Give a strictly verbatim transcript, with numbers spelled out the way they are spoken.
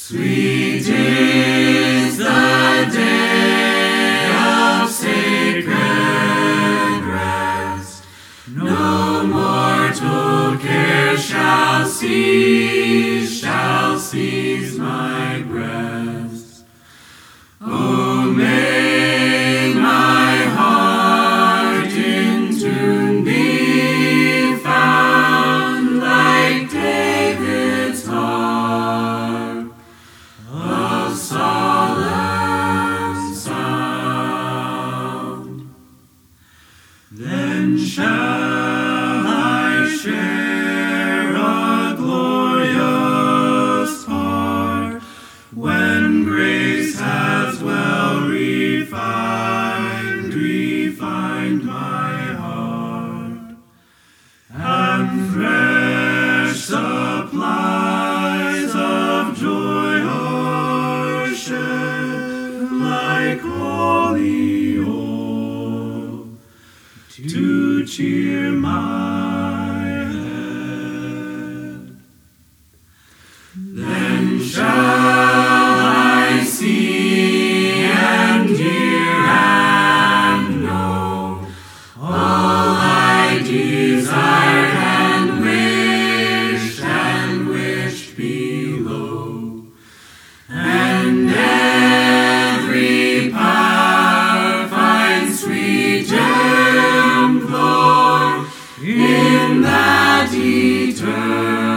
Sweet is the day of sacred rest. No mortal care shall seize, shall seize my breast. Oh, may my heart in tune be found like David's harp of solemn sound. Then shall I share a glorious part when grace has well refined, refined my heart, and fresh supplies of joy are shed like holy oil to cheer my head. Then shall I see and hear and know all I desired and wished and wished below, and every power finds sweet employ in that eternal